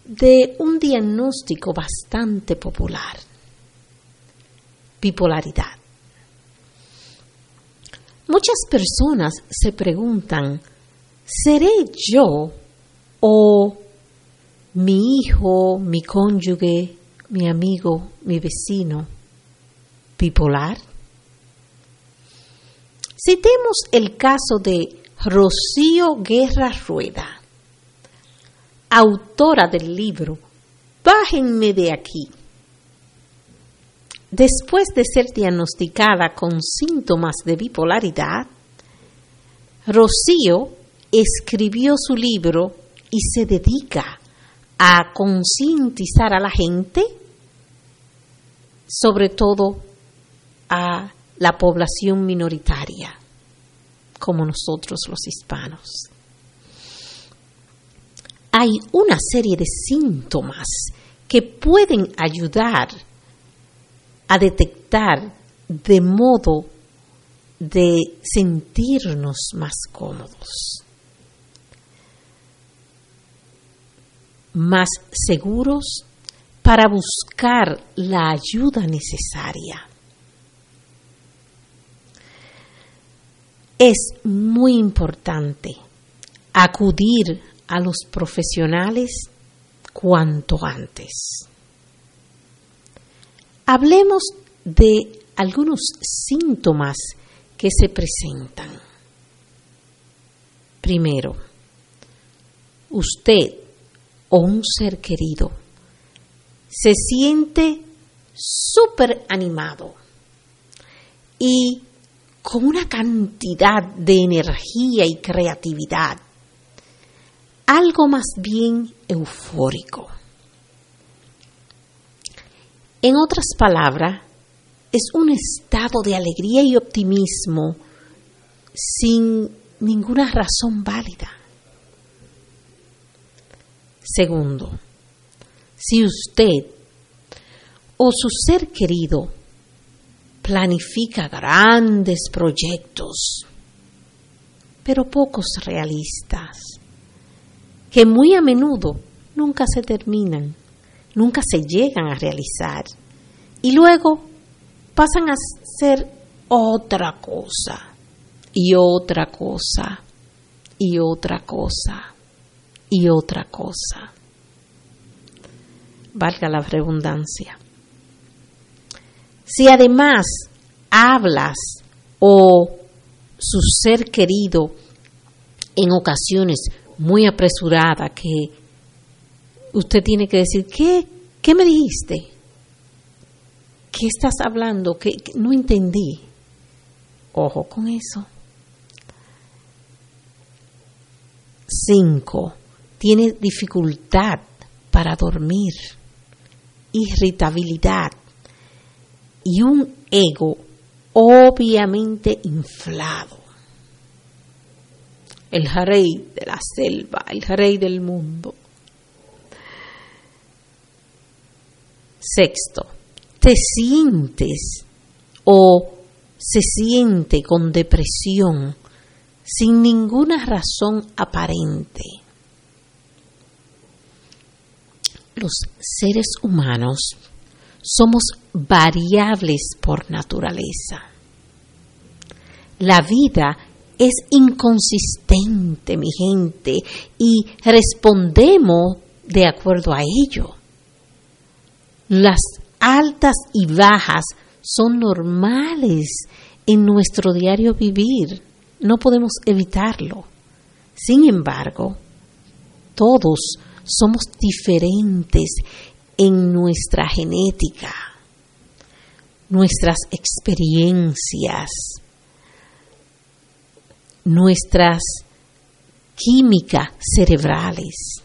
de un diagnóstico bastante popular: bipolaridad. Muchas personas se preguntan: ¿seré yo o mi hijo, mi cónyuge, mi amigo, mi vecino bipolar? Citemos el caso de Rocío Guerra Rueda, autora del libro Bájenme de aquí. Después de ser diagnosticada con síntomas de bipolaridad, Rocío escribió su libro y se dedica a concientizar a la gente, sobre todo a la población minoritaria, como nosotros los hispanos. Hay una serie de síntomas que pueden ayudar a detectar de modo de sentirnos más cómodos, más seguros para buscar la ayuda necesaria. Es muy importante acudir a los profesionales cuanto antes. Hablemos de algunos síntomas que se presentan. Primero, usted o un ser querido se siente súper animado y con una cantidad de energía y creatividad, algo más bien eufórico. En otras palabras, es un estado de alegría y optimismo sin ninguna razón válida. Segundo, si usted o su ser querido planifica grandes proyectos, pero pocos realistas, que muy a menudo nunca se terminan, nunca se llegan a realizar, y luego pasan a ser otra cosa, y otra cosa, y otra cosa, y otra cosa. Valga la redundancia. Si además hablas o su ser querido en ocasiones muy apresurada, que usted tiene que decir, ¿qué me dijiste? ¿Qué estás hablando? ¿Qué no entendí? Ojo con eso. 5. Tiene dificultad para dormir, irritabilidad y un ego obviamente inflado. El rey de la selva, el rey del mundo. 6. Te sientes o se siente con depresión sin ninguna razón aparente. Los seres humanos somos variables por naturaleza. La vida es inconsistente, mi gente, y respondemos de acuerdo a ello. Las altas y bajas son normales en nuestro diario vivir, no podemos evitarlo. Sin embargo, todos somos diferentes en nuestra genética, nuestras experiencias, nuestras químicas cerebrales.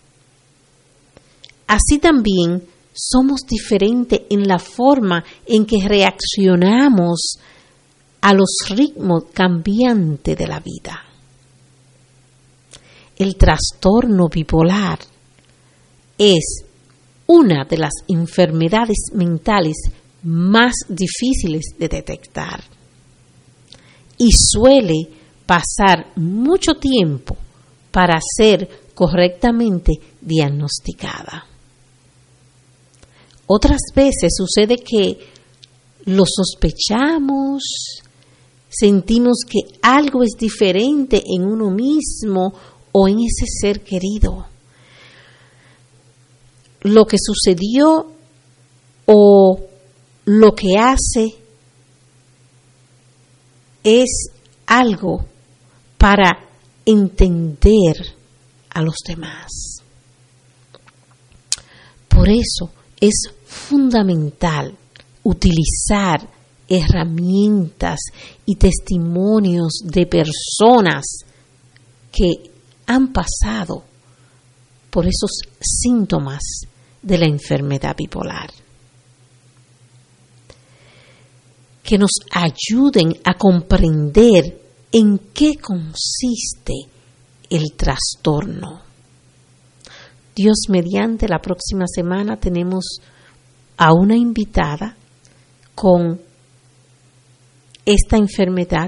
Así también somos diferentes en la forma en que reaccionamos a los ritmos cambiantes de la vida. El trastorno bipolar es una de las enfermedades mentales más difíciles de detectar y suele pasar mucho tiempo para ser correctamente diagnosticada. Otras veces sucede que lo sospechamos, sentimos que algo es diferente en uno mismo o en ese ser querido. Lo que sucedió o lo que hace es algo para entender a los demás. Por eso es fundamental utilizar herramientas y testimonios de personas que han pasado por esos síntomas de la enfermedad bipolar, que nos ayuden a comprender en qué consiste el trastorno. Dios mediante, la próxima semana tenemos a una invitada con esta enfermedad,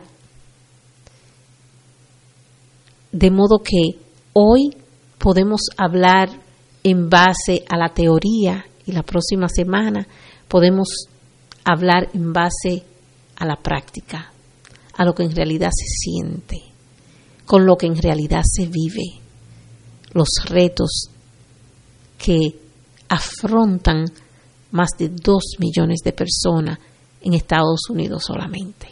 de modo que hoy podemos hablar en base a la teoría y la próxima semana podemos hablar en base a la práctica, a lo que en realidad se siente, con lo que en realidad se vive, los retos que afrontan más de 2 millones de personas en Estados Unidos solamente.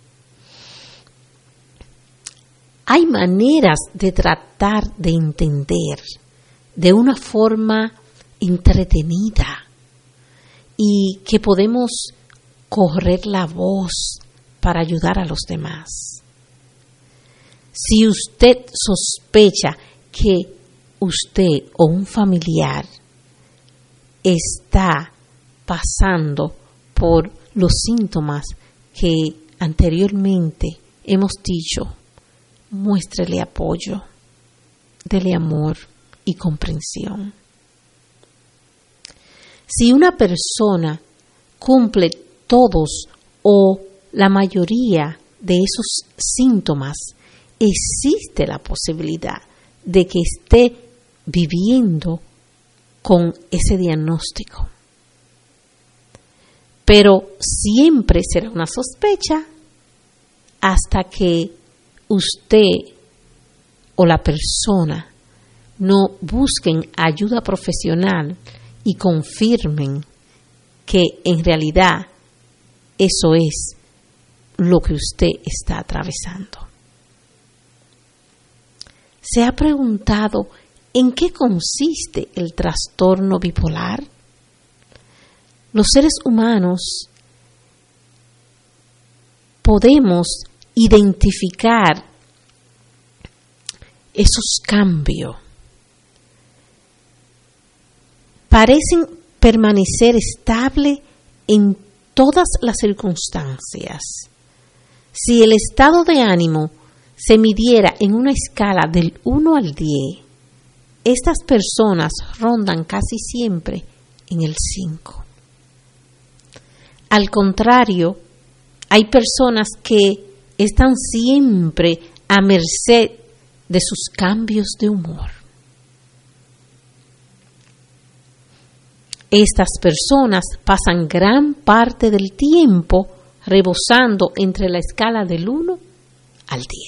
Hay maneras de tratar de entender de una forma entretenida y que podemos correr la voz para ayudar a los demás. Si usted sospecha que usted o un familiar está pasando por los síntomas que anteriormente hemos dicho, muéstrele apoyo, dele amor y comprensión. Si una persona cumple todos o la mayoría de esos síntomas, existe la posibilidad de que esté viviendo con ese diagnóstico. Pero siempre será una sospecha hasta que usted o la persona no busquen ayuda profesional y confirmen que en realidad eso es lo que usted está atravesando. ¿Se ha preguntado en qué consiste el trastorno bipolar? Los seres humanos podemos identificar esos cambios. Parecen permanecer estables en todas las circunstancias. Si el estado de ánimo se midiera en una escala del 1 al 10, estas personas rondan casi siempre en el 5. Al contrario, hay personas que están siempre a merced de sus cambios de humor. Estas personas pasan gran parte del tiempo rebosando entre la escala del 1 al 10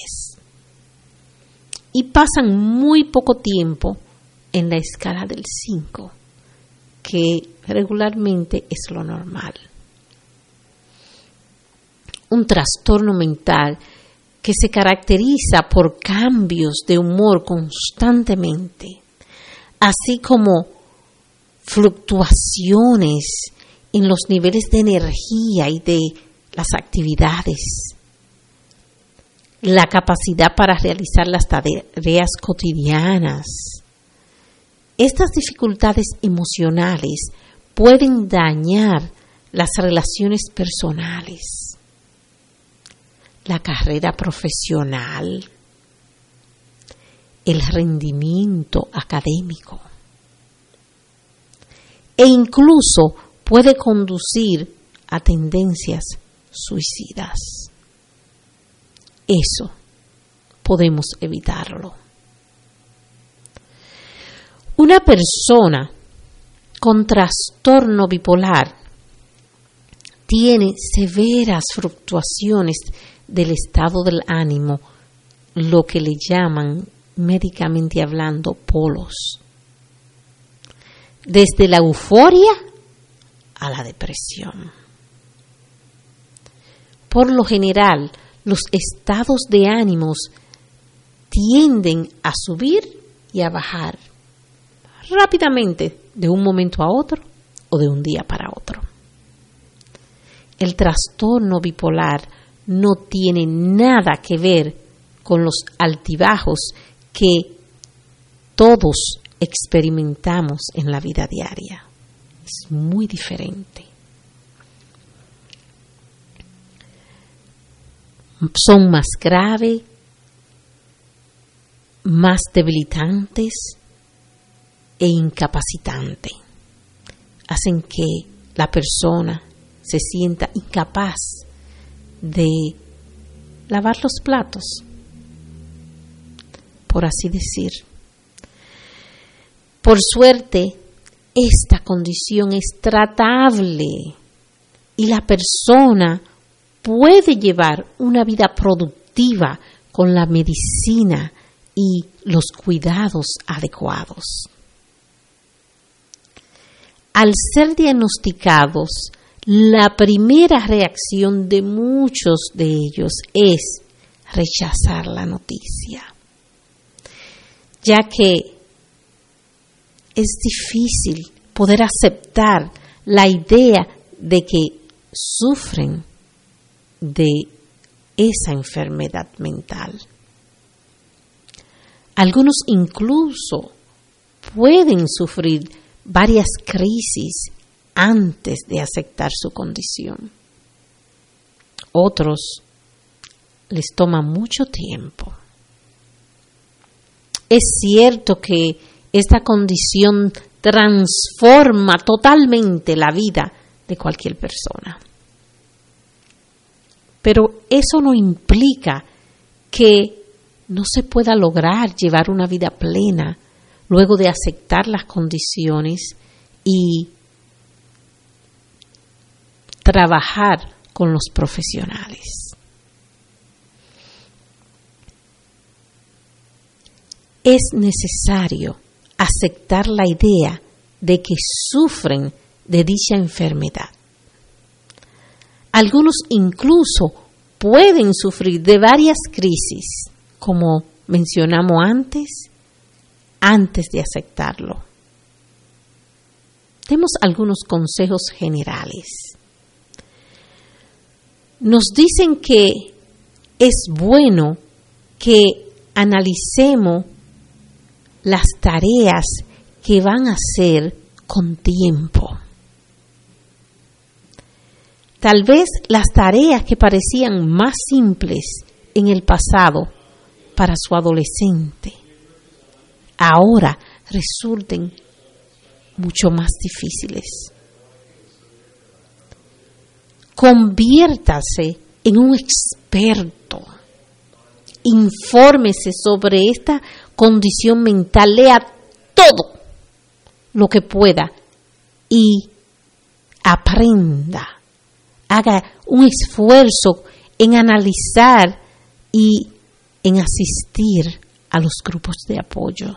y pasan muy poco tiempo en la escala del 5, que regularmente es lo normal. Un trastorno mental que se caracteriza por cambios de humor constantemente, así como fluctuaciones en los niveles de energía y de las actividades, la capacidad para realizar las tareas cotidianas. Estas dificultades emocionales pueden dañar las relaciones personales, la carrera profesional, el rendimiento académico e incluso puede conducir a tendencias suicidas. Eso podemos evitarlo. Una persona con trastorno bipolar tiene severas fluctuaciones del estado del ánimo, lo que le llaman médicamente hablando polos, desde la euforia a la depresión. Por lo general, los estados de ánimos tienden a subir y a bajar rápidamente de un momento a otro o de un día para otro. El trastorno bipolar no tiene nada que ver con los altibajos que todos experimentamos en la vida diaria. Es muy diferente. Son más graves, más debilitantes e incapacitantes. Hacen que la persona se sienta incapaz de lavar los platos, por así decir. Por suerte, esta condición es tratable y la persona puede llevar una vida productiva con la medicina y los cuidados adecuados. Al ser diagnosticados, la primera reacción de muchos de ellos es rechazar la noticia, ya que es difícil poder aceptar la idea de que sufren de esa enfermedad mental. Algunos incluso pueden sufrir varias crisis antes de aceptar su condición. Otros les toma mucho tiempo. Es cierto que esta condición transforma totalmente la vida de cualquier persona. Pero eso no implica que no se pueda lograr llevar una vida plena luego de aceptar las condiciones y trabajar con los profesionales. Es necesario aceptar la idea de que sufren de dicha enfermedad. Algunos incluso pueden sufrir de varias crisis, como mencionamos antes de aceptarlo. Demos algunos consejos generales. Nos dicen que es bueno que analicemos las tareas que van a hacer con tiempo. Tal vez las tareas que parecían más simples en el pasado para su adolescente, ahora resulten mucho más difíciles. Conviértase en un experto. Infórmese sobre esta condición mental, lea todo lo que pueda y aprenda. Haga un esfuerzo en analizar y en asistir a los grupos de apoyo.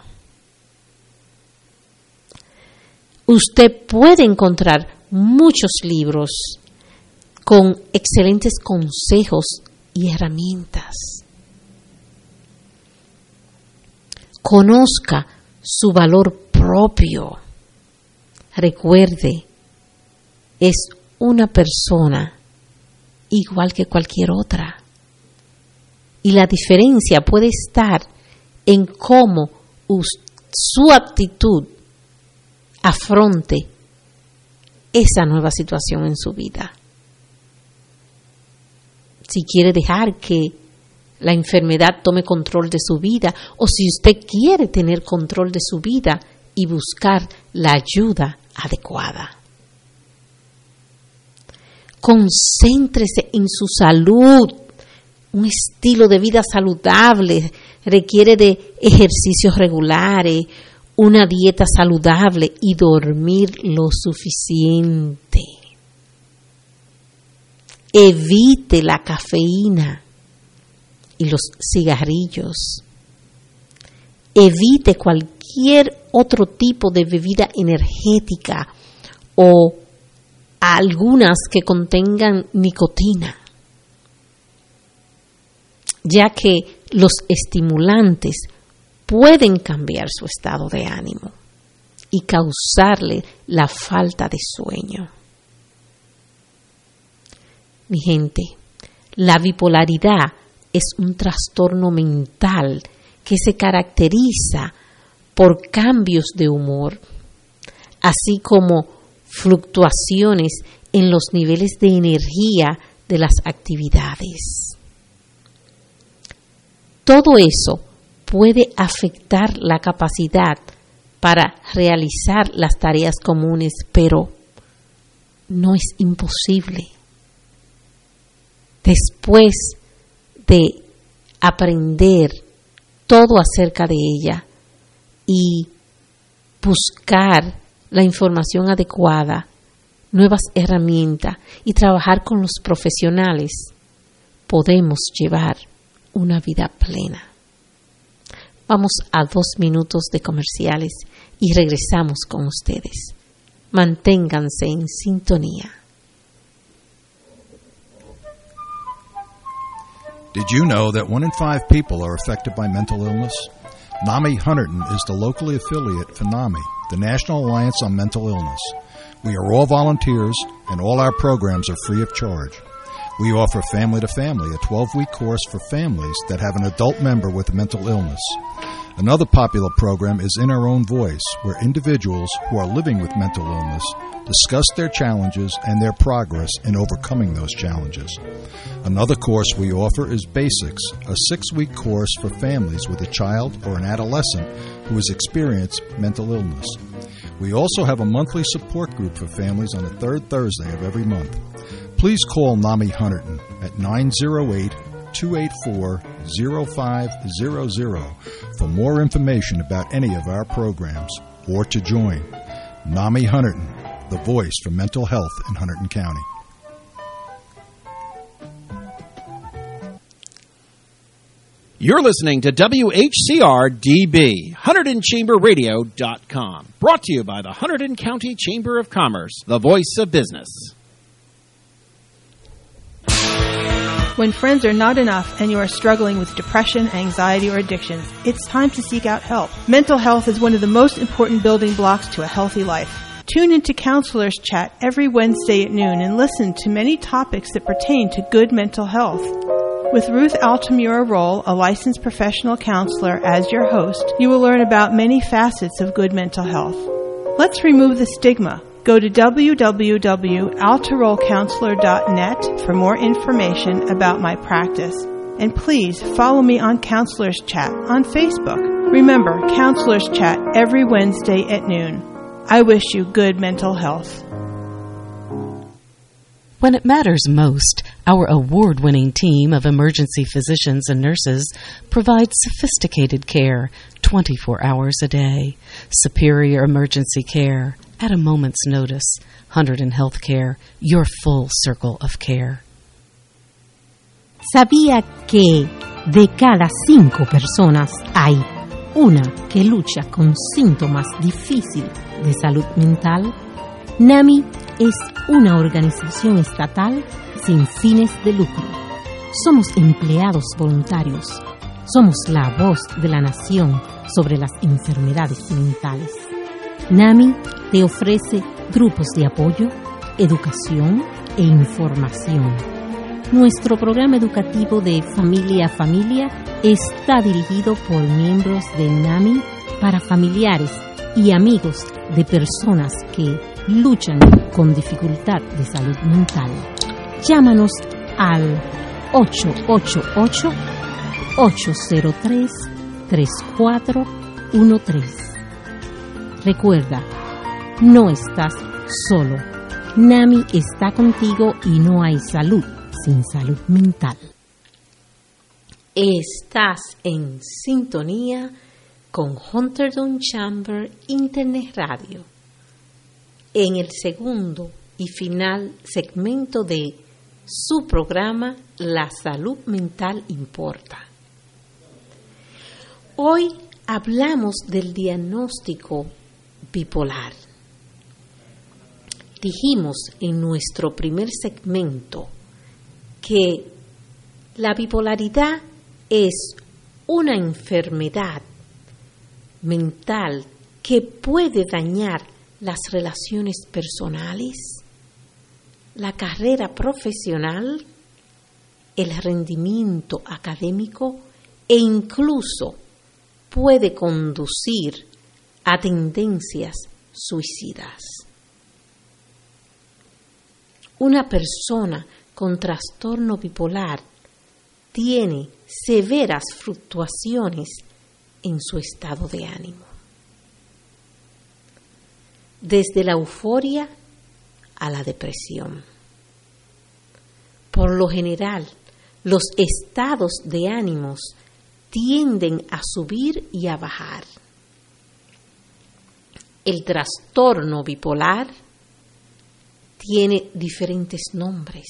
Usted puede encontrar muchos libros con excelentes consejos y herramientas. Conozca su valor propio. Recuerde, es una persona igual que cualquier otra. Y la diferencia puede estar en cómo su actitud afronte esa nueva situación en su vida. Si quiere dejar que la enfermedad tome control de su vida, o si usted quiere tener control de su vida y buscar la ayuda adecuada. Concéntrese en su salud. Un estilo de vida saludable requiere de ejercicios regulares, una dieta saludable y dormir lo suficiente. Evite la cafeína y los cigarrillos. Evite cualquier otro tipo de bebida energética o algunas que contengan nicotina, ya que los estimulantes pueden cambiar su estado de ánimo y causarle la falta de sueño. Mi gente, la bipolaridad es un trastorno mental que se caracteriza por cambios de humor, así como fluctuaciones en los niveles de energía de las actividades. Todo eso puede afectar la capacidad para realizar las tareas comunes, pero no es imposible. Después de aprender todo acerca de ella y buscar la información adecuada, nuevas herramientas y trabajar con los profesionales, podemos llevar una vida plena. Vamos a 2 minutos de comerciales y regresamos con ustedes. Manténganse en sintonía. Did you know that 1 in 5 people are affected by mental illness? NAMI Hunterdon is the locally affiliate for NAMI, the National Alliance on Mental Illness. We are all volunteers, and all our programs are free of charge. We offer Family to Family, a 12-week course for families that have an adult member with a mental illness. Another popular program is In Our Own Voice, where individuals who are living with mental illness discuss their challenges and their progress in overcoming those challenges. Another course we offer is Basics, a 6-week course for families with a child or an adolescent who has experienced mental illness. We also have a monthly support group for families on the 3rd Thursday of every month. Please call NAMI Hunterdon at 908-284-0500 for more information about any of our programs or to join. NAMI Hunterdon, the voice for mental health in Hunterdon County. You're listening to WHCR-DB, HunterdonChamberRadio.com, brought to you by the Hunterdon County Chamber of Commerce, the voice of business. When friends are not enough and you are struggling with depression, anxiety, or addictions, it's time to seek out help. Mental health is one of the most important building blocks to a healthy life. Tune into Counselors Chat every Wednesday at noon and listen to many topics that pertain to good mental health. With Ruth Altamura Roll, a licensed professional counselor, as your host, you will learn about many facets of good mental health. Let's remove the stigma. Go to www.altarollcounselor.net for more information about my practice. And please follow me on Counselors Chat on Facebook. Remember, Counselors Chat every Wednesday at noon. I wish you good mental health. When it matters most, our award-winning team of emergency physicians and nurses provides sophisticated care 24 hours a day. Superior emergency care at a moment's notice. Hunterdon Healthcare, your full circle of care. ¿Sabía que de cada 5 personas hay una que lucha con síntomas difíciles de salud mental? NAMI es una organización estatal sin fines de lucro. Somos empleados voluntarios. Somos la voz de la nación sobre las enfermedades mentales. NAMI te ofrece grupos de apoyo, educación e información. Nuestro programa educativo de familia a familia está dirigido por miembros de NAMI para familiares y amigos de personas que luchan con dificultad de salud mental. Llámanos al 888-803-3413. Recuerda, no estás solo. NAMI está contigo y no hay salud sin salud mental. Estás en sintonía con Hunterdon Chamber Internet Radio en el segundo y final segmento de su programa La Salud Mental Importa. Hoy hablamos del diagnóstico bipolar. Dijimos en nuestro primer segmento que la bipolaridad es una enfermedad mental que puede dañar las relaciones personales, la carrera profesional, el rendimiento académico e incluso puede conducir a tendencias suicidas. Una persona con trastorno bipolar tiene severas fluctuaciones en su estado de ánimo. Desde la euforia a la depresión. Por lo general, los estados de ánimos tienden a subir y a bajar. El trastorno bipolar tiene diferentes nombres.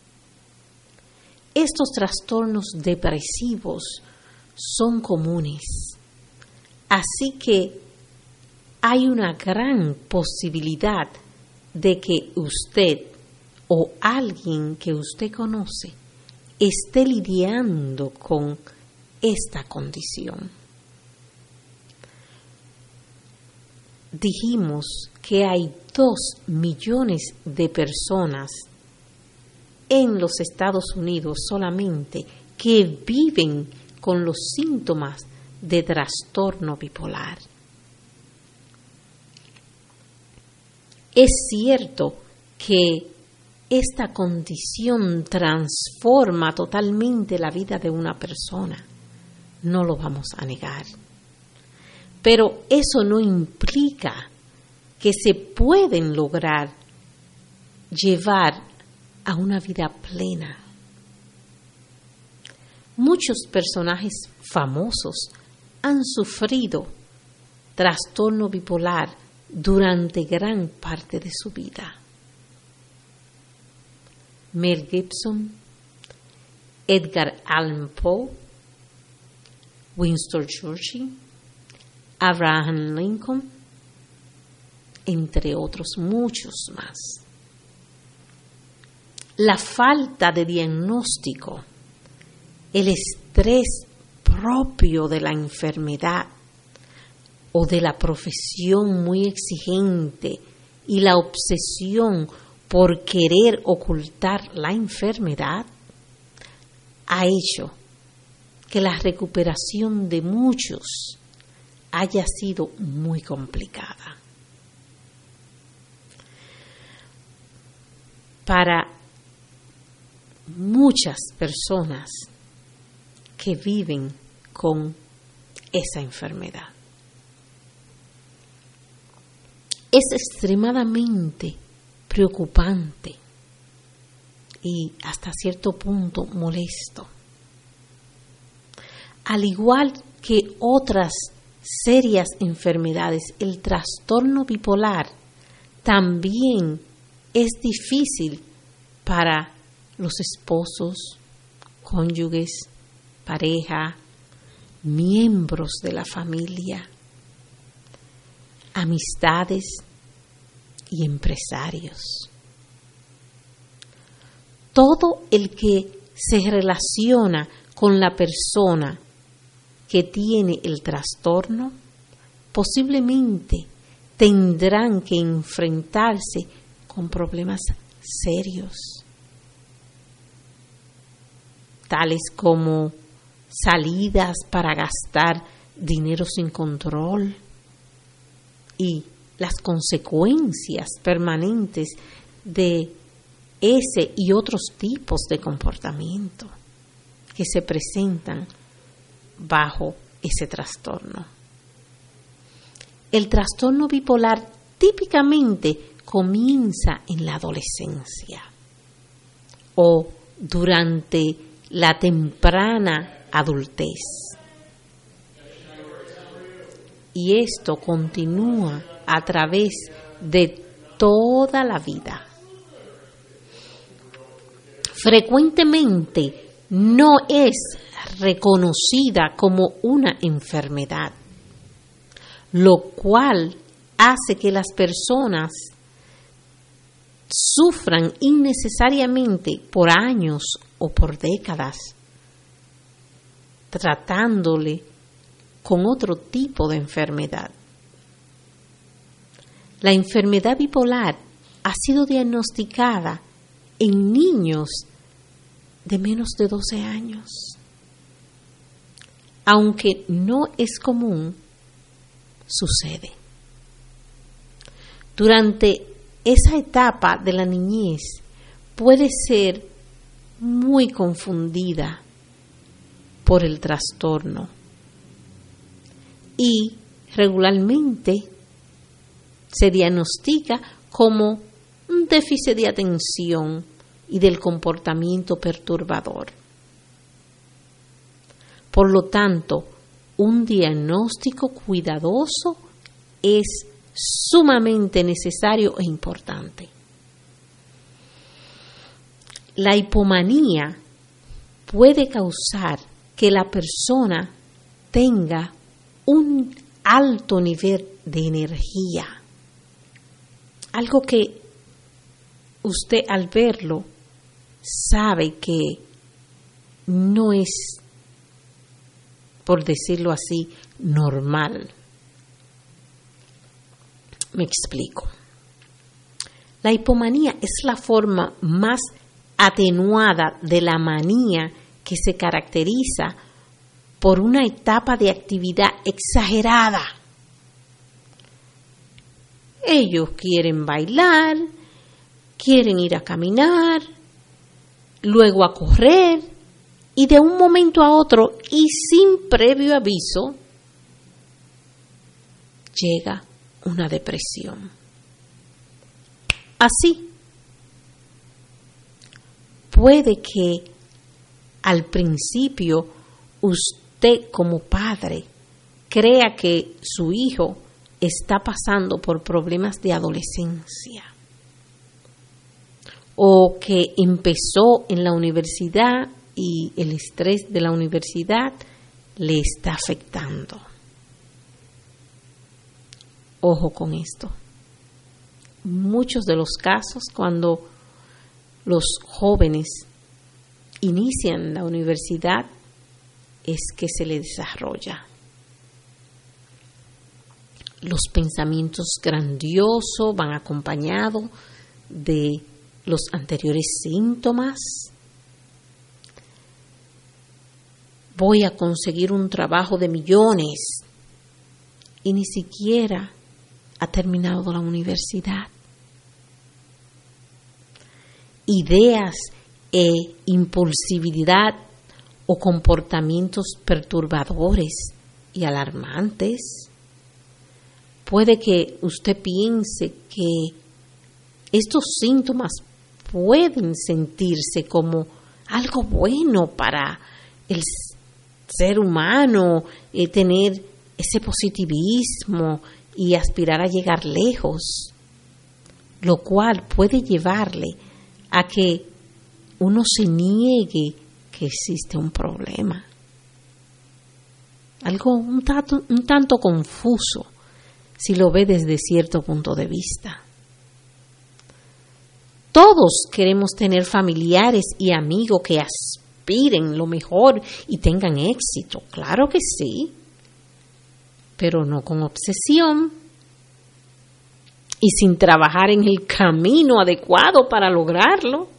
Estos trastornos depresivos son comunes, así que hay una gran posibilidad de que usted o alguien que usted conoce esté lidiando con esta condición. Dijimos que hay 2 millones de personas en los Estados Unidos solamente que viven con los síntomas de trastorno bipolar. Es cierto que esta condición transforma totalmente la vida de una persona, no lo vamos a negar. Pero eso no implica que se pueden lograr llevar a una vida plena. Muchos personajes famosos han sufrido trastorno bipolar durante gran parte de su vida. Mel Gibson, Edgar Allan Poe, Winston Churchill, Abraham Lincoln, entre otros muchos más. La falta de diagnóstico, el estrés propio de la enfermedad o de la profesión muy exigente y la obsesión por querer ocultar la enfermedad ha hecho que la recuperación de muchos haya sido muy complicada. Para muchas personas que viven con esa enfermedad. Es extremadamente preocupante y hasta cierto punto molesto. Al igual que otras serias enfermedades, el trastorno bipolar también es difícil para los esposos, cónyuges, pareja, miembros de la familia, amistades y empresarios. Todo el que se relaciona con la persona que tiene el trastorno posiblemente tendrán que enfrentarse con problemas serios, tales como salidas para gastar dinero sin control y las consecuencias permanentes de ese y otros tipos de comportamiento que se presentan bajo ese trastorno. El trastorno bipolar típicamente comienza en la adolescencia o durante la temprana adultez. y esto continúa a través de toda la vida. Frecuentemente no es reconocida como una enfermedad, lo cual hace que las personas sufran innecesariamente por años o por décadas, tratándole con otro tipo de enfermedad. La enfermedad bipolar ha sido diagnosticada en niños de menos de 12 años. Aunque no es común, sucede. Durante esa etapa de la niñez puede ser muy confundida por el trastorno y regularmente se diagnostica como un déficit de atención y del comportamiento perturbador. Por lo tanto, un diagnóstico cuidadoso es sumamente necesario e importante. La hipomanía puede causar que la persona tenga un alto nivel de energía, algo que usted al verlo sabe que no es, por decirlo así, normal. Me explico. La hipomanía es la forma más atenuada de la manía que se caracteriza por una etapa de actividad exagerada. Ellos quieren bailar, quieren ir a caminar, luego a correr, y de un momento a otro y sin previo aviso llega una depresión. Así, puede que al principio usted como padre crea que su hijo está pasando por problemas de adolescencia o que empezó en la universidad y el estrés de la universidad le está afectando. Ojo con esto. Muchos de los casos, cuando los jóvenes inician la universidad, es que se les desarrolla los pensamientos grandiosos, van acompañados de los anteriores síntomas. Voy a conseguir un trabajo de millones y ni siquiera ha terminado la universidad. Ideas e impulsividad o comportamientos perturbadores y alarmantes. Puede que usted piense que estos síntomas pueden sentirse como algo bueno para el ser humano, tener ese positivismo y aspirar a llegar lejos, lo cual puede llevarle a que uno se niegue que existe un problema. Algo un tanto confuso si lo ve desde cierto punto de vista. Todos queremos tener familiares y amigos que aspiren lo mejor y tengan éxito, claro que sí, pero no con obsesión y sin trabajar en el camino adecuado para lograrlo.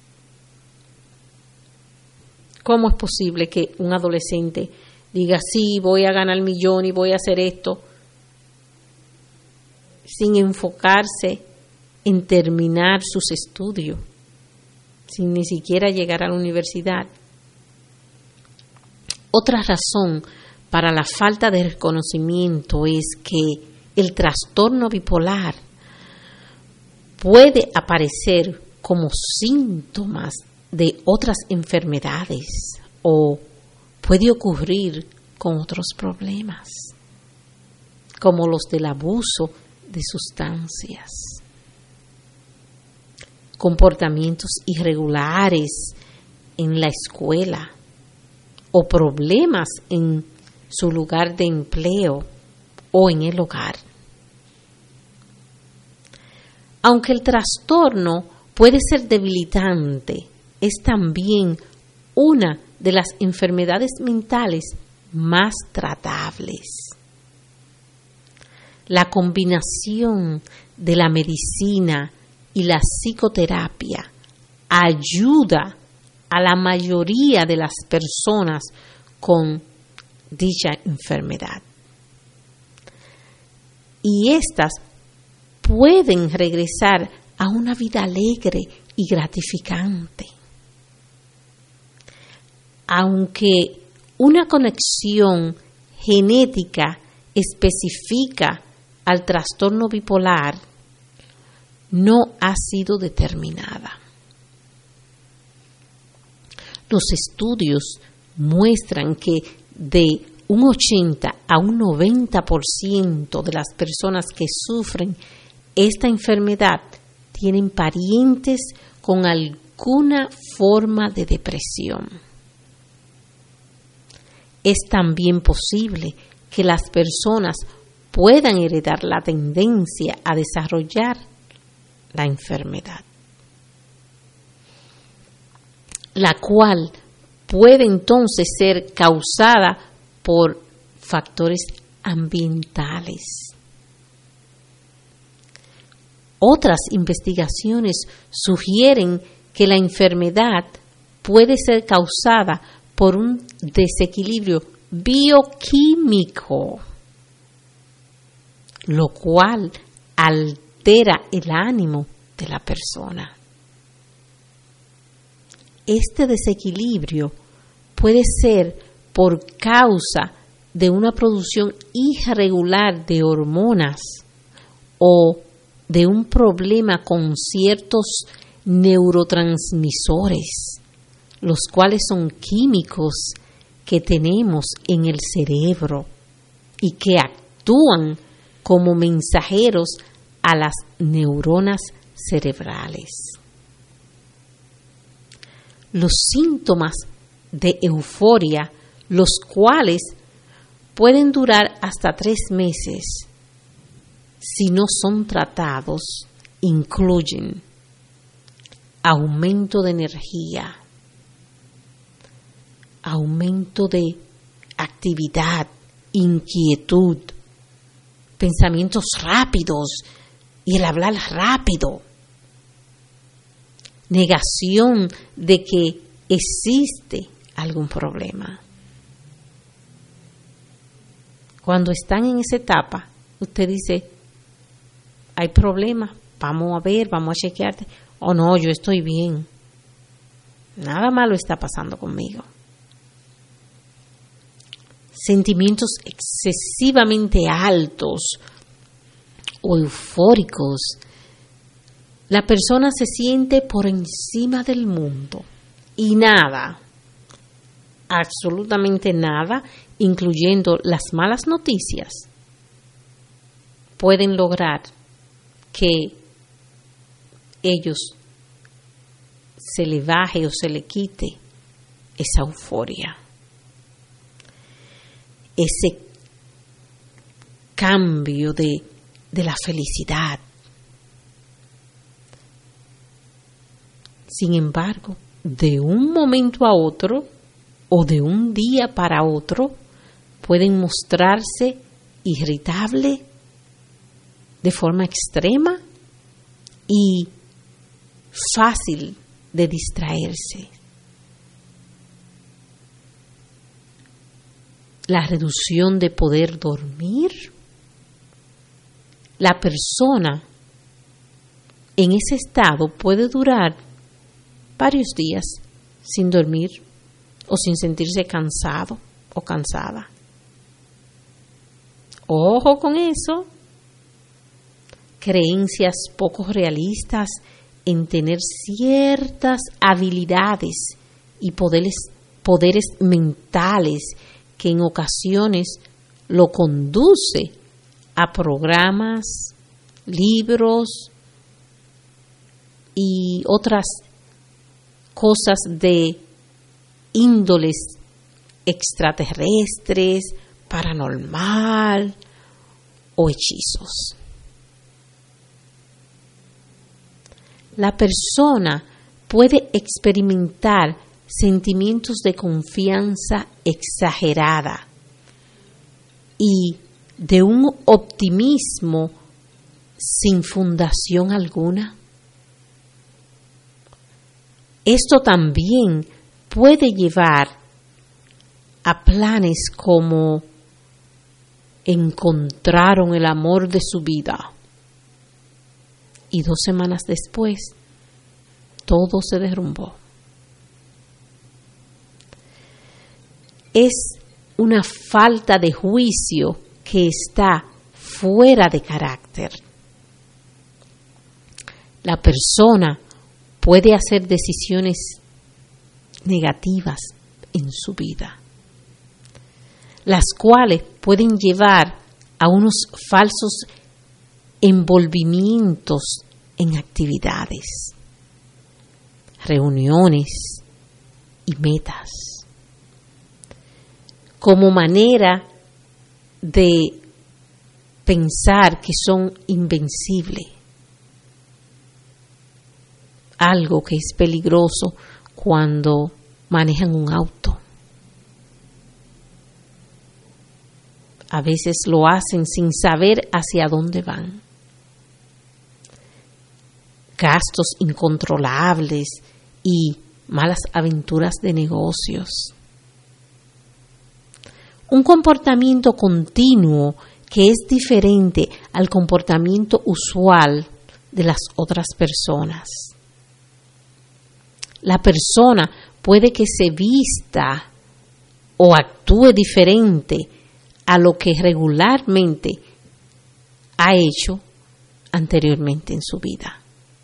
¿Cómo es posible que un adolescente diga, sí, voy a ganar 1 millón y voy a hacer esto, sin enfocarse en terminar sus estudios, sin ni siquiera llegar a la universidad? Otra razón para la falta de reconocimiento es que el trastorno bipolar puede aparecer como síntomas de otras enfermedades o puede ocurrir con otros problemas, como los del abuso de sustancias, comportamientos irregulares en la escuela o problemas en su lugar de empleo o en el hogar. Aunque el trastorno puede ser debilitante, es también una de las enfermedades mentales más tratables. La combinación de la medicina y la psicoterapia ayuda a la mayoría de las personas con dicha enfermedad. Y estas pueden regresar a una vida alegre y gratificante. Aunque una conexión genética específica al trastorno bipolar no ha sido determinada. Los estudios muestran que de un 80 a un 90% de las personas que sufren esta enfermedad tienen parientes con alguna forma de depresión. Es también posible que las personas puedan heredar la tendencia a desarrollar la enfermedad, la cual puede entonces ser causada por factores ambientales. Otras investigaciones sugieren que la enfermedad puede ser causada por un desequilibrio bioquímico, lo cual altera el ánimo de la persona. Este desequilibrio puede ser por causa de una producción irregular de hormonas o de un problema con ciertos neurotransmisores, los cuales son químicos que tenemos en el cerebro y que actúan como mensajeros a las neuronas cerebrales. Los síntomas de euforia, los cuales pueden durar hasta 3 meses, si no son tratados, incluyen aumento de energía, aumento de actividad, inquietud, pensamientos rápidos y el hablar rápido, negación de que existe algún problema. Cuando están en esa etapa, usted dice, hay problemas, vamos a ver, vamos a chequearte. O no, yo estoy bien. Nada malo está pasando conmigo. Sentimientos excesivamente altos o eufóricos. La persona se siente por encima del mundo y nada, absolutamente nada, incluyendo las malas noticias, pueden lograr que ellos se le baje o se le quite esa euforia, ese cambio de la felicidad. Sin embargo, de un momento a otro o de un día para otro pueden mostrarse irritables de forma extrema y fácil de distraerse. La reducción de poder dormir. La persona en ese estado puede durar varios días sin dormir o sin sentirse cansado o cansada. Ojo con eso. Creencias poco realistas en tener ciertas habilidades y poderes mentales que en ocasiones lo conduce a programas, libros y otras cosas de índoles extraterrestres, paranormal o hechizos. La persona puede experimentar sentimientos de confianza exagerada y de un optimismo sin fundación alguna. Esto también puede llevar a planes como encontraron el amor de su vida y 2 semanas después todo se derrumbó. Es una falta de juicio que está fuera de carácter. La persona puede hacer decisiones negativas en su vida, las cuales pueden llevar a unos falsos envolvimientos en actividades, reuniones y metas, como manera de pensar que son invencibles, algo que es peligroso cuando manejan un auto. A veces lo hacen sin saber hacia dónde van. Gastos incontrolables y malas aventuras de negocios. Un comportamiento continuo que es diferente al comportamiento usual de las otras personas. La persona puede que se vista o actúe diferente a lo que regularmente ha hecho anteriormente en su vida.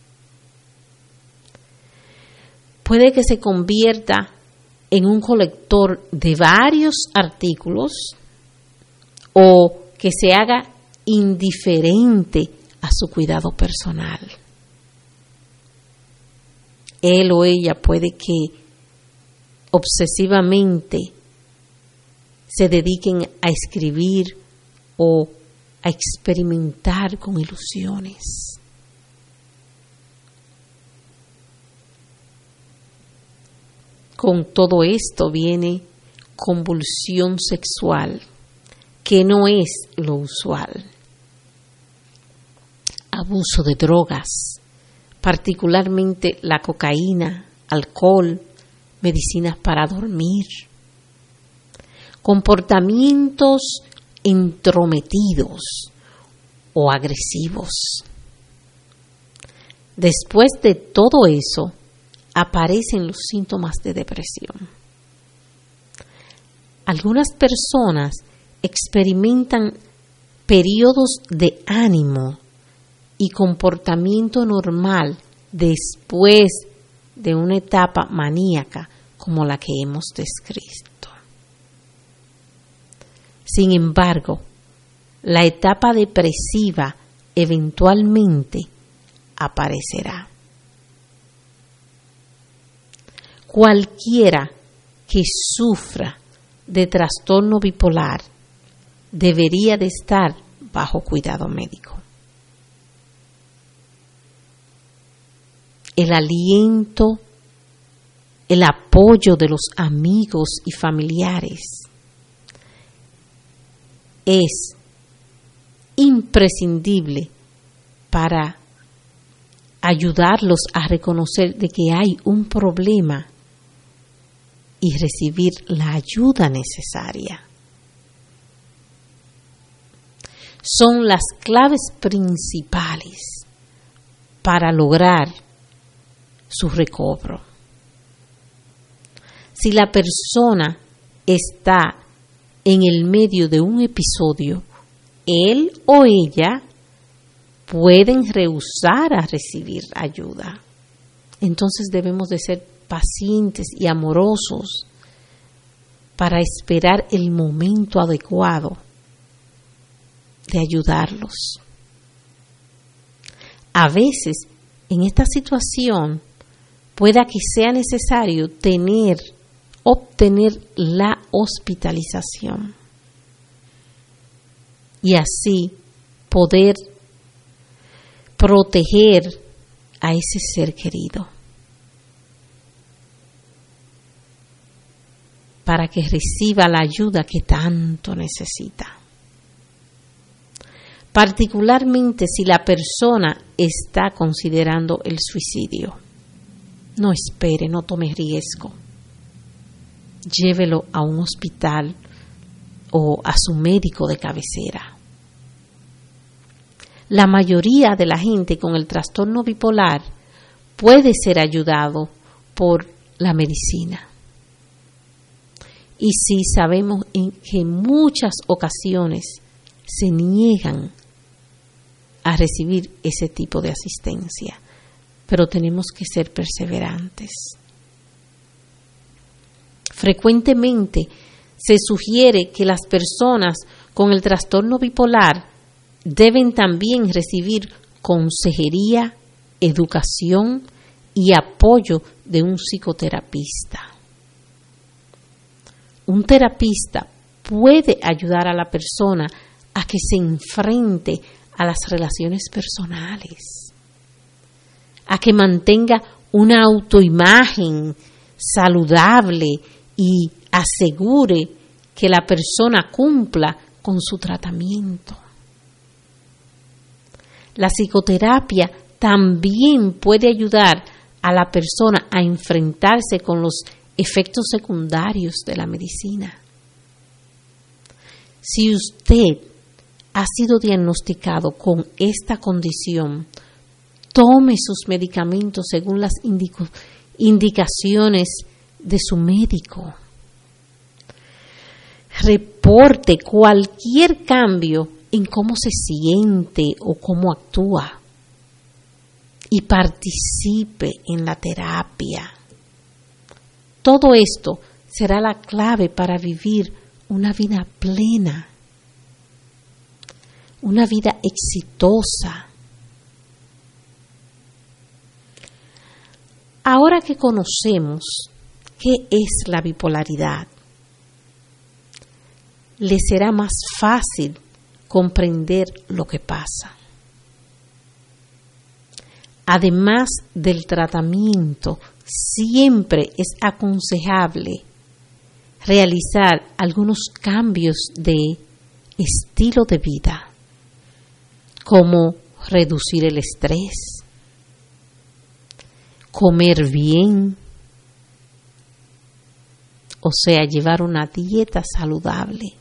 Puede que se convierta en un colector de varios artículos o que se haga indiferente a su cuidado personal. Él o ella puede que obsesivamente se dediquen a escribir o a experimentar con ilusiones. Con todo esto viene convulsión sexual, que no es lo usual. Abuso de drogas, particularmente la cocaína, alcohol, medicinas para dormir. Comportamientos entrometidos o agresivos. Después de todo eso, aparecen los síntomas de depresión. Algunas personas experimentan periodos de ánimo y comportamiento normal después de una etapa maníaca como la que hemos descrito. Sin embargo, la etapa depresiva eventualmente aparecerá. Cualquiera que sufra de trastorno bipolar debería de estar bajo cuidado médico. El aliento, el apoyo de los amigos y familiares es imprescindible para ayudarlos a reconocer de que hay un problema y recibir la ayuda necesaria. Son las claves principales para lograr su recobro. Si la persona está en el medio de un episodio, él o ella pueden rehusar a recibir ayuda. Entonces debemos de ser pacientes y amorosos para esperar el momento adecuado de ayudarlos. A veces, en esta situación, pueda que sea necesario obtener la hospitalización y así poder proteger a ese ser querido para que reciba la ayuda que tanto necesita. Particularmente si la persona está considerando el suicidio. No espere, no tome riesgo. Llévelo a un hospital o a su médico de cabecera. La mayoría de la gente con el trastorno bipolar puede ser ayudado por la medicina. Y sí sabemos que en muchas ocasiones se niegan a recibir ese tipo de asistencia, pero tenemos que ser perseverantes. Frecuentemente se sugiere que las personas con el trastorno bipolar deben también recibir consejería, educación y apoyo de un psicoterapista. Un terapista puede ayudar a la persona a que se enfrente a las relaciones personales, a que mantenga una autoimagen saludable y asegure que la persona cumpla con su tratamiento. La psicoterapia también puede ayudar a la persona a enfrentarse con los efectos secundarios de la medicina. Si usted ha sido diagnosticado con esta condición, tome sus medicamentos según las indicaciones de su médico. Reporte cualquier cambio en cómo se siente o cómo actúa y participe en la terapia. Todo esto será la clave para vivir una vida plena, una vida exitosa. Ahora que conocemos qué es la bipolaridad, le será más fácil comprender lo que pasa. Además del tratamiento, siempre es aconsejable realizar algunos cambios de estilo de vida, como reducir el estrés, comer bien, o sea, llevar una dieta saludable,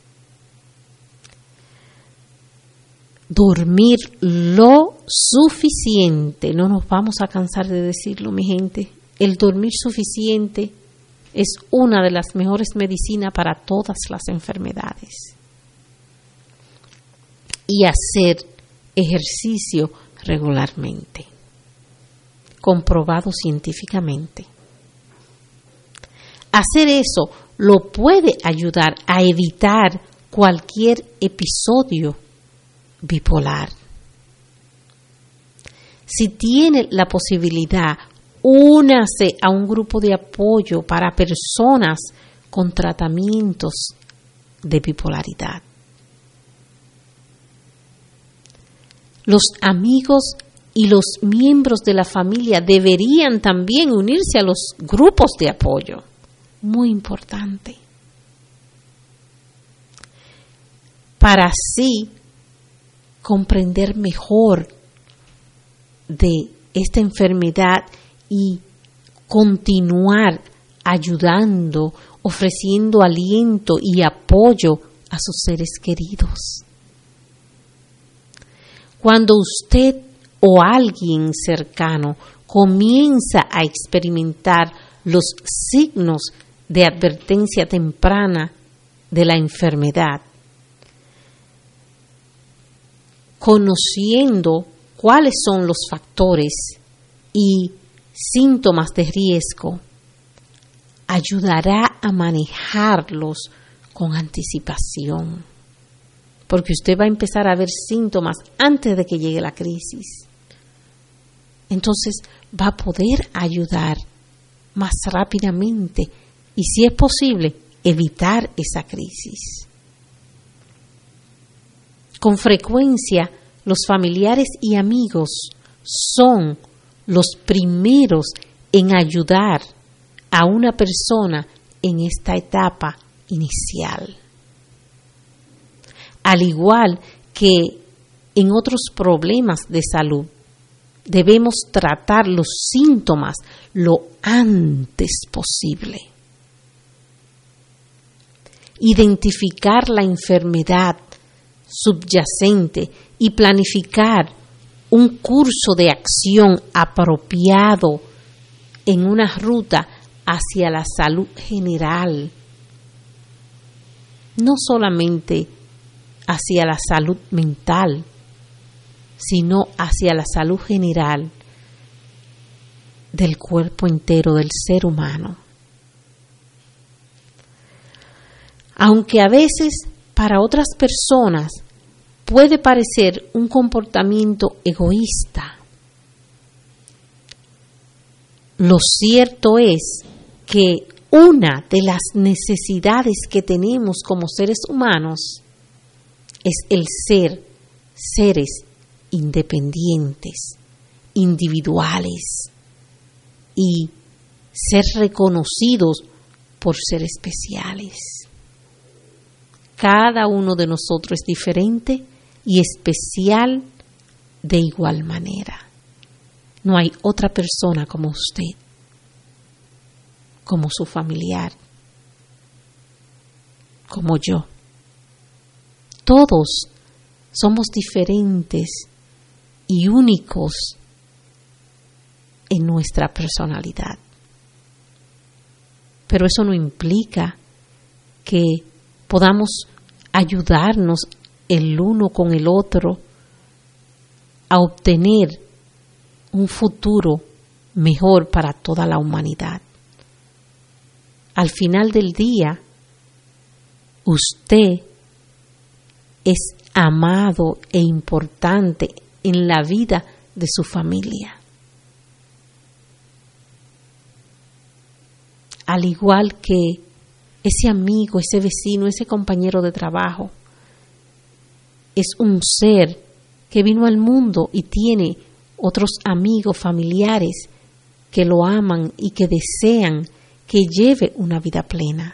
dormir lo suficiente. No nos vamos a cansar de decirlo, mi gente. El dormir suficiente es una de las mejores medicinas para todas las enfermedades. Y hacer ejercicio regularmente, comprobado científicamente. Hacer eso lo puede ayudar a evitar cualquier episodio bipolar. Si tiene la posibilidad, únase a un grupo de apoyo para personas con tratamientos de bipolaridad. Los amigos y los miembros de la familia deberían también unirse a los grupos de apoyo. Muy importante. Para así comprender mejor de esta enfermedad y continuar ayudando, ofreciendo aliento y apoyo a sus seres queridos. Cuando usted o alguien cercano comienza a experimentar los signos de advertencia temprana de la enfermedad, conociendo cuáles son los factores y síntomas de riesgo, ayudará a manejarlos con anticipación, porque usted va a empezar a ver síntomas antes de que llegue la crisis. Entonces va a poder ayudar más rápidamente y, si es posible, evitar esa crisis. Con frecuencia, los familiares y amigos son los primeros en ayudar a una persona en esta etapa inicial. Al igual que en otros problemas de salud, debemos tratar los síntomas lo antes posible. Identificar la enfermedad subyacente y planificar un curso de acción apropiado en una ruta hacia la salud general, no solamente hacia la salud mental, sino hacia la salud general del cuerpo entero del ser humano. Aunque a veces para otras personas puede parecer un comportamiento egoísta, lo cierto es que una de las necesidades que tenemos como seres humanos es el ser seres independientes, individuales y ser reconocidos por ser especiales. Cada uno de nosotros es diferente y especial de igual manera. No hay otra persona como usted, como su familiar, como yo. Todos somos diferentes y únicos en nuestra personalidad. Pero eso no implica que podamos ayudarnos el uno con el otro a obtener un futuro mejor para toda la humanidad. Al final del día, usted es amado e importante en la vida de su familia. Al igual que ese amigo, ese vecino, ese compañero de trabajo, es un ser que vino al mundo y tiene otros amigos, familiares que lo aman y que desean que lleve una vida plena.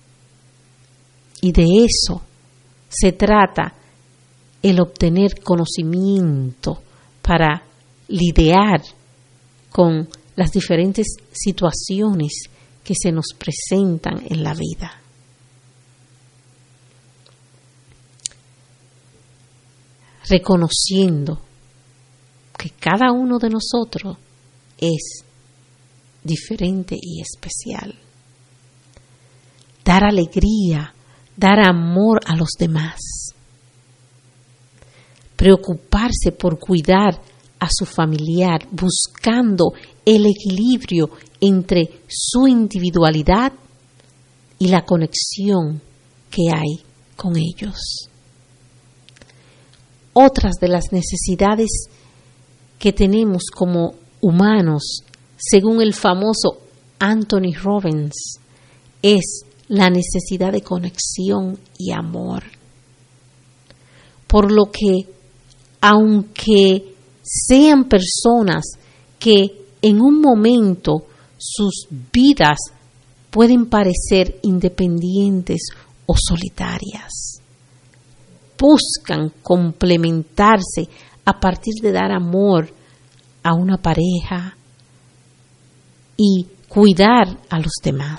Y de eso se trata el obtener conocimiento para lidiar con las diferentes situaciones que se nos presentan en la vida. Reconociendo que cada uno de nosotros es diferente y especial. Dar alegría, dar amor a los demás. Preocuparse por cuidar a su familiar, buscando el equilibrio entre su individualidad y la conexión que hay con ellos. Otras de las necesidades que tenemos como humanos, según el famoso Anthony Robbins, es la necesidad de conexión y amor. Por lo que, aunque sean personas que en un momento sus vidas pueden parecer independientes o solitarias, buscan complementarse a partir de dar amor a una pareja y cuidar a los demás.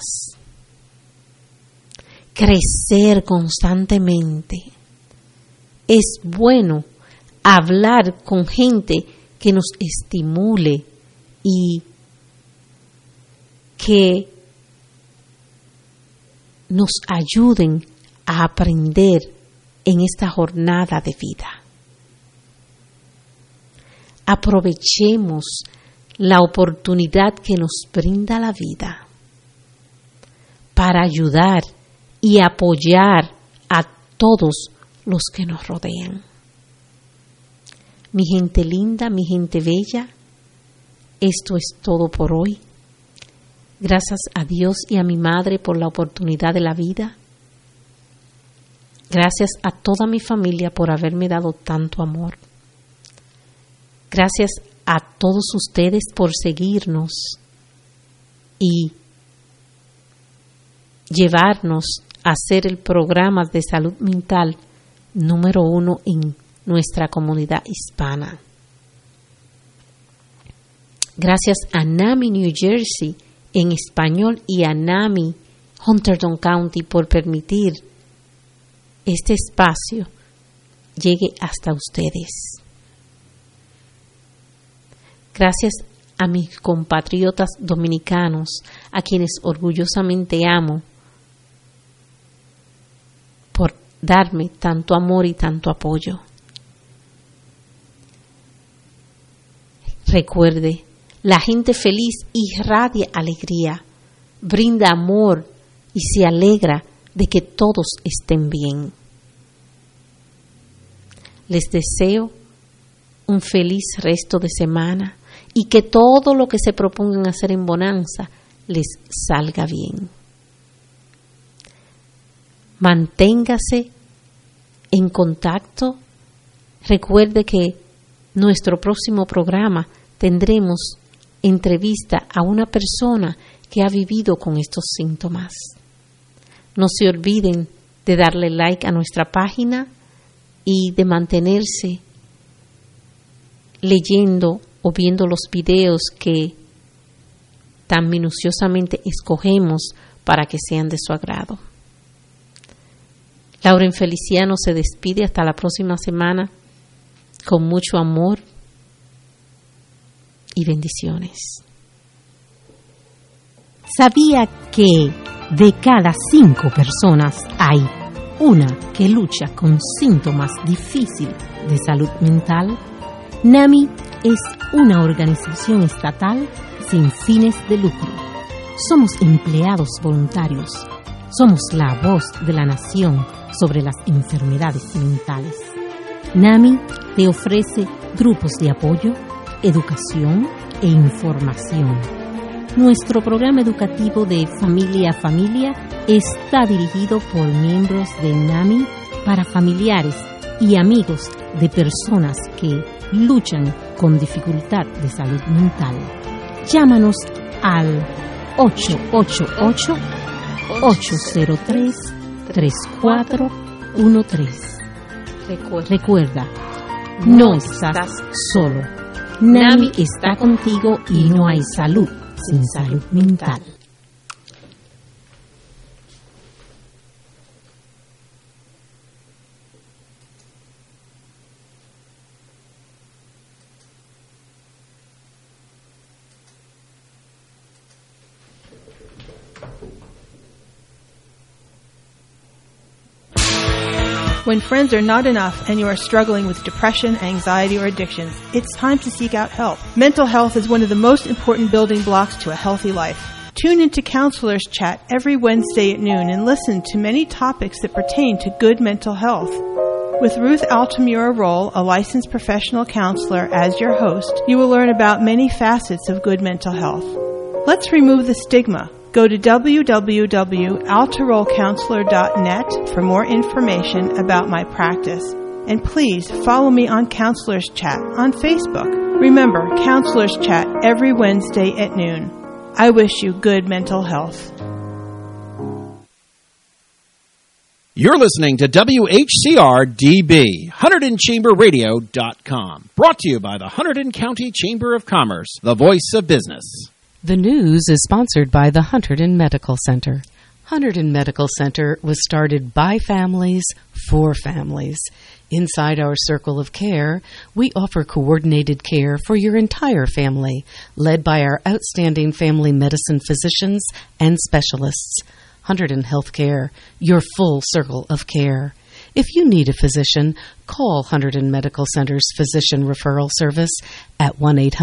Crecer constantemente. Es bueno hablar con gente que nos estimule y que nos ayuden a aprender en esta jornada de vida. Aprovechemos la oportunidad que nos brinda la vida para ayudar y apoyar a todos los que nos rodean. Mi gente linda, mi gente bella, esto es todo por hoy. Gracias a Dios y a mi madre por la oportunidad de la vida. Gracias a toda mi familia por haberme dado tanto amor. Gracias a todos ustedes por seguirnos y llevarnos a ser el programa de salud mental número 1 en nuestra comunidad hispana. Gracias a NAMI New Jersey en español y a NAMI Hunterdon County por permitir este espacio llegue hasta ustedes. Gracias a mis compatriotas dominicanos, a quienes orgullosamente amo, por darme tanto amor y tanto apoyo. Recuerde, la gente feliz irradia alegría, brinda amor y se alegra de que todos estén bien. Les deseo un feliz resto de semana y que todo lo que se propongan hacer en Bonanza les salga bien. Manténgase en contacto. Recuerde que nuestro próximo programa tendremos entrevista a una persona que ha vivido con estos síntomas. No se olviden de darle like a nuestra página y de mantenerse leyendo o viendo los videos que tan minuciosamente escogemos para que sean de su agrado. Lauren Feliciano se despide hasta la próxima semana con mucho amor y bendiciones. ¿Sabía que de cada 5 personas hay una que lucha con síntomas difíciles de salud mental? NAMI es una organización estatal sin fines de lucro. Somos empleados voluntarios. Somos la voz de la nación sobre las enfermedades mentales. NAMI te ofrece grupos de apoyo, educación e información. Nuestro programa educativo de Familia a Familia está dirigido por miembros de NAMI para familiares y amigos de personas que luchan con dificultad de salud mental. Llámanos al 888-803-3413. Recuerda, no estás solo. NAMI está contigo y no hay salud sin salud mental. When friends are not enough and you are struggling with depression, anxiety, or addictions, it's time to seek out help. Mental health is one of the most important building blocks to a healthy life. Tune into Counselors Chat every Wednesday at noon and listen to many topics that pertain to good mental health. With Ruth Altamura-Roll, a licensed professional counselor, as your host, you will learn about many facets of good mental health. Let's remove the stigma. Go to www.altarollcounselor.net for more information about my practice. And please follow me on Counselors Chat on Facebook. Remember, Counselors Chat every Wednesday at noon. I wish you good mental health. You're listening to WHCR-DB, HunterdonChamberRadio.com. Brought to you by the Hunterdon County Chamber of Commerce, the voice of business. The news is sponsored by the Hunterdon Medical Center. Hunterdon Medical Center was started by families for families. Inside our circle of care, we offer coordinated care for your entire family, led by our outstanding family medicine physicians and specialists. Hunterdon Healthcare, your full circle of care. If you need a physician, call Hunterdon Medical Center's Physician Referral Service at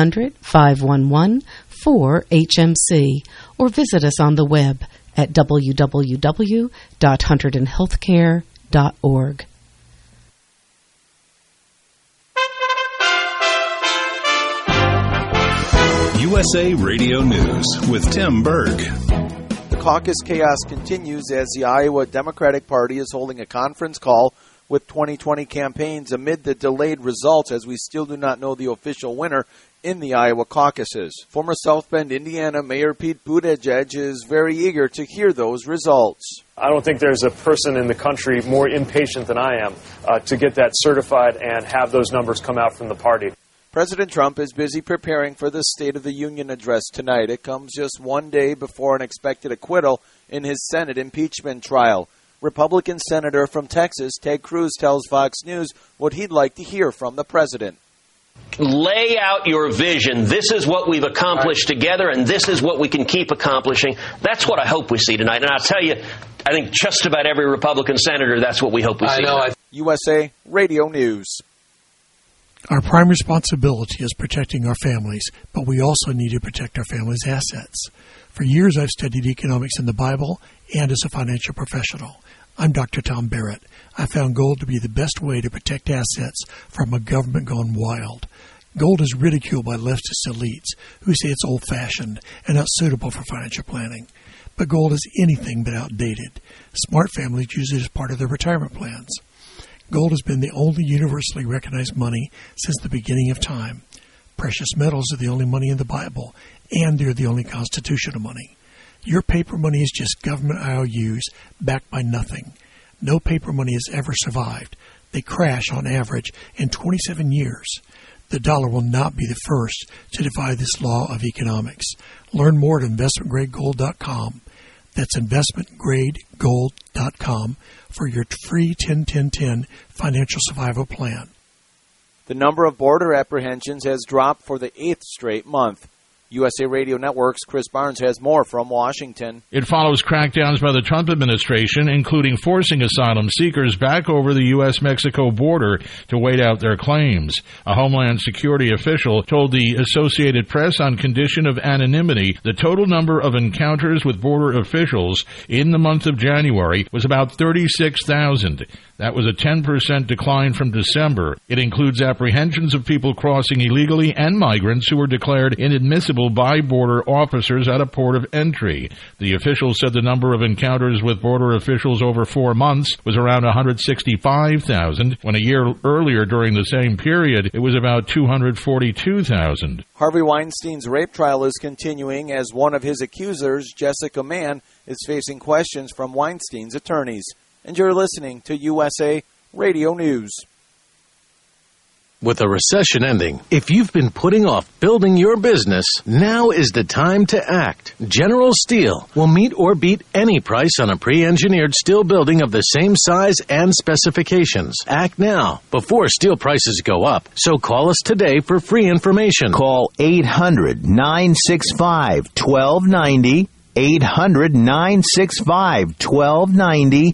1-800-511-4HMC or visit us on the web at www.hunterdonhealthcare.org. USA Radio News with Tim Berg. The caucus chaos continues as the Iowa Democratic Party is holding a conference call with 2020 campaigns amid the delayed results, as we still do not know the official winner in the Iowa caucuses. Former South Bend, Indiana Mayor Pete Buttigieg is very eager to hear those results. I don't think there's a person in the country more impatient than I am to get that certified and have those numbers come out from the party. President Trump is busy preparing for the State of the Union address tonight. It comes just one day before an expected acquittal in his Senate impeachment trial. Republican Senator from Texas, Ted Cruz, tells Fox News what he'd like to hear from the president. Lay out your vision. This is what we've accomplished together, and this is what we can keep accomplishing. That's what I hope we see tonight. And I'll tell you, I think just about every Republican senator, that's what we hope we see tonight. USA Radio News. Our prime responsibility is protecting our families, but we also need to protect our families' assets. For years, I've studied economics in the Bible and as a financial professional. I'm Dr. Tom Barrett. I found gold to be the best way to protect assets from a government gone wild. Gold is ridiculed by leftist elites who say it's old-fashioned and not suitable for financial planning. But gold is anything but outdated. Smart families use it as part of their retirement plans. Gold has been the only universally recognized money since the beginning of time. Precious metals are the only money in the Bible, and they're the only constitutional money. Your paper money is just government IOUs backed by nothing. No paper money has ever survived. They crash on average in 27 years. The dollar will not be the first to defy this law of economics. Learn more at investmentgradegold.com. That's investmentgradegold.com for your free 10-10-10 financial survival plan. The number of border apprehensions has dropped for the 8th straight month. USA Radio Network's Chris Barnes has more from Washington. It follows crackdowns by the Trump administration, including forcing asylum seekers back over the U.S.-Mexico border to wait out their claims. A Homeland Security official told the Associated Press on condition of anonymity the total number of encounters with border officials in the month of January was about 36,000. That was a 10% decline from December. It includes apprehensions of people crossing illegally and migrants who were declared inadmissible by border officers at a port of entry. The official said the number of encounters with border officials over 4 months was around 165,000, when a year earlier during the same period it was about 242,000. Harvey Weinstein's rape trial is continuing as one of his accusers, Jessica Mann, is facing questions from Weinstein's attorneys. And you're listening to USA Radio News. With a recession ending, if you've been putting off building your business, now is the time to act. General Steel will meet or beat any price on a pre-engineered steel building of the same size and specifications. Act now, before steel prices go up. So call us today for free information. Call 800-965-1290. 800-965-1290,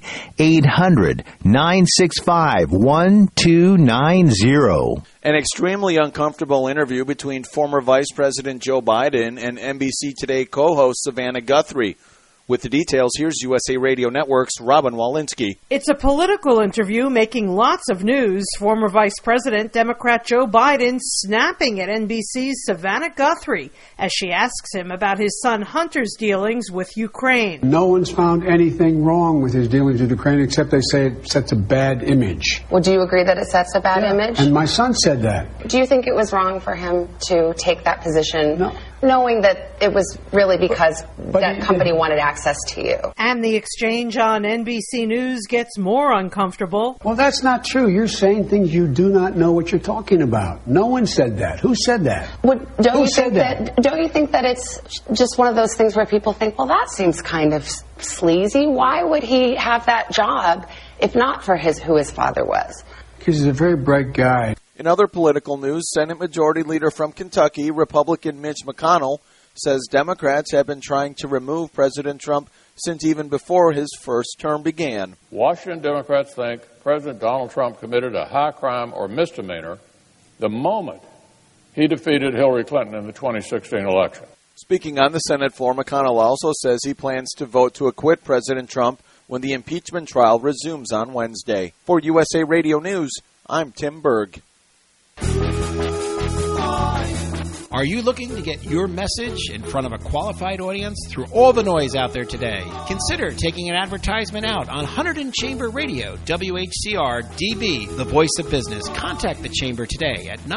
800-965-1290. An extremely uncomfortable interview between former Vice President Joe Biden and NBC Today co-host Savannah Guthrie. With the details, here's USA Radio Network's Robin Walensky. It's a political interview making lots of news. Former Vice President Democrat Joe Biden snapping at NBC's Savannah Guthrie as she asks him about his son Hunter's dealings with Ukraine. No one's found anything wrong with his dealings with Ukraine except they say it sets a bad image. Well, do you agree that it sets a bad image? And my son said that. Do you think it was wrong for him to take that position? No. Knowing that it was really because that company wanted access to you. And the exchange on NBC News gets more uncomfortable. Well, that's not true. You're saying things you do not know what you're talking about. No one said that. Who said that? Don't you think that it's just one of those things where people think, well, that seems kind of sleazy. Why would he have that job if not for who his father was? Because he's a very bright guy. In other political news, Senate Majority Leader from Kentucky, Republican Mitch McConnell, says Democrats have been trying to remove President Trump since even before his first term began. Washington Democrats think President Donald Trump committed a high crime or misdemeanor the moment he defeated Hillary Clinton in the 2016 election. Speaking on the Senate floor, McConnell also says he plans to vote to acquit President Trump when the impeachment trial resumes on Wednesday. For USA Radio News, I'm Tim Berg. Are you looking to get your message in front of a qualified audience through all the noise out there today? Consider taking an advertisement out on Hunterdon Chamber Radio, WHCR DB, the voice of business. Contact the Chamber today at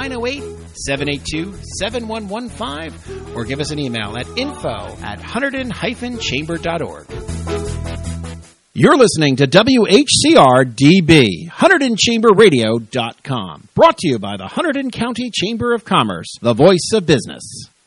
908-782-7115 or give us an email at info@hunterdon-chamber.org. You're listening to WHCR DB, HunterdonChamberRadio.com. Brought to you by the Hunterdon County Chamber of Commerce, the voice of business.